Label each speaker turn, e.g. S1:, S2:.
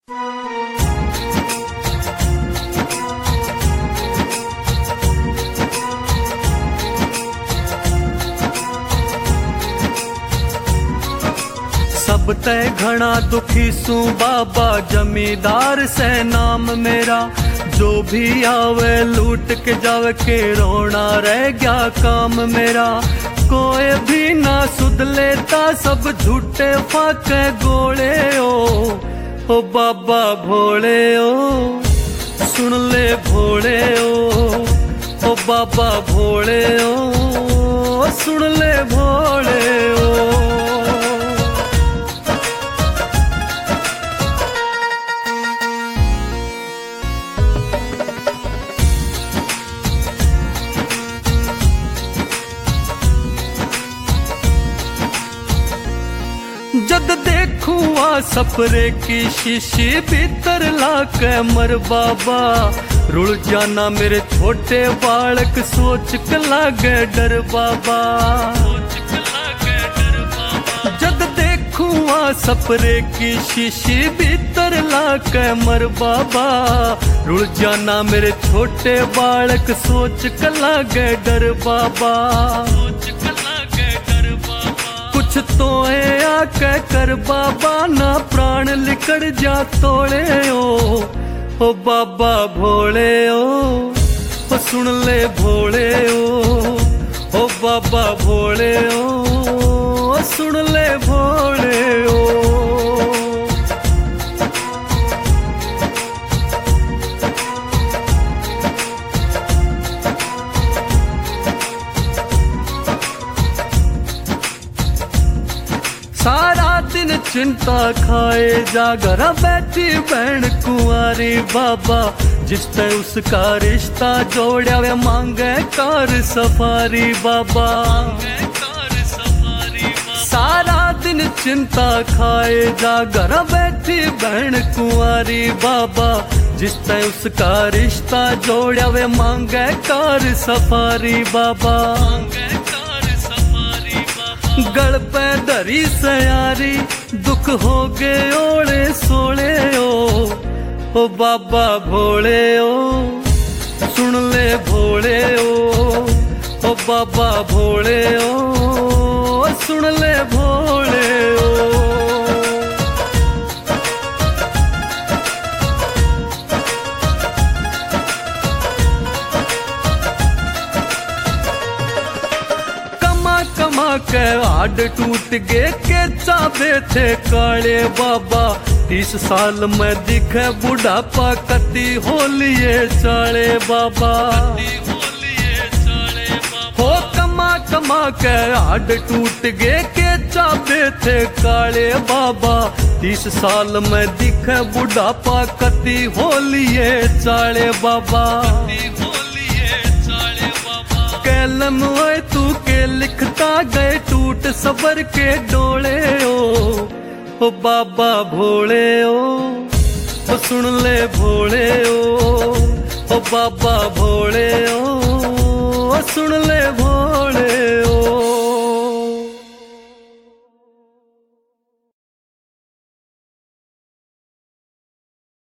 S1: सब तय घना दुखी सू बाबा, जमींदार से नाम मेरा। जो भी आवे लूट के जावे, के रोना रह गया काम मेरा। कोई भी ना सुध लेता, सब झूठे फाके गोले ओ बाबा भोले ओ, सुन ले भोले ओ बाबा भोले ओ, सुन ले भोले ओ। जद देखूं आ सपरे की शीशी, भीतर लाके मर बाबा। रुल जाना मेरे छोटे बालक, सोच के लागे डर बाबा। जद देखूं आ सपरे की शीशी, भीतर लाके मर बाबा। रुल जाना मेरे छोटे बालक, सोच के लागे डर बाबा। कुछ तो है आके कर बाबा, ना प्राण लिकड़ जा तोड़े ओ बाबा भोले ओ, सुन ले भोले ओ बाबा भोले ओ, सुन ले भोले ओ। सारा दिन चिंता खाए जा, घर बैठी बहन कुंवारी बाबा। जिसने उसका रिश्ता जोड़ा वे मांगे कार सफारी बाबा। सारा दिन चिंता खाए जा, घर बैठी बहन कुंवारी बाबा। जिसने उसका रिश्ता जोड़ा वे मांगे कार सफारी बाबा। गल पे धरी सयारी, दुख हो गए ओले सोले ओ बाबा भोले ओ, सुन ले भोले ओ बाबा भोले ओ, सुन ले भोले ओ। कमा के हाड टूट गए, के चाबे थे काले बाबा। 30 साल में दिखे बुढ़ापा, कति होलिए चाले बाबा। हो कमा के हाड टूट गए, के चाबे थे काले बाबा। 30 साल में दिखे बुढ़ापा, कति होलिए चाले बाबा। कलम आए तू के लिखता गए, टूट सबर के डोले ओ बाबा भोले ओ, सुन ले भोले ओ बाबा भोले ओ, सुन ले भोले ओ।